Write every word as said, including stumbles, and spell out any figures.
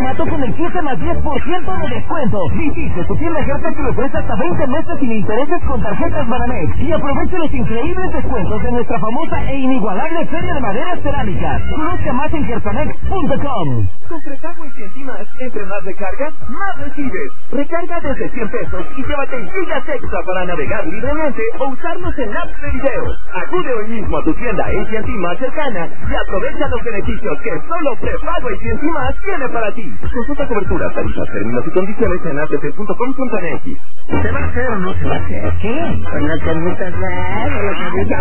formato con el quince más diez por ciento de descuento. Visite tu tienda Hertz que le ofrece hasta veinte meses sin intereses con tarjetas Banamex y aproveche los increíbles descuentos de nuestra famosa e inigualable Feria de Maderas Cerámicas. Conozca más en hertamex punto com. Con prepago y cien más, entre más recargas, más recibes. Recarga desde cien pesos y llévate gigas extra para navegar libremente o usarlos en apps de video. Acude hoy mismo a tu tienda A T and T más cercana y aprovecha los beneficios que solo prepago y cien más tiene para ti. Consulta cobertura, tarifas, términos y condiciones en a t p punto com punto m x. ¿Se va a hacer o no se va a hacer? ¿Qué? Con las carnitas, ¿verdad?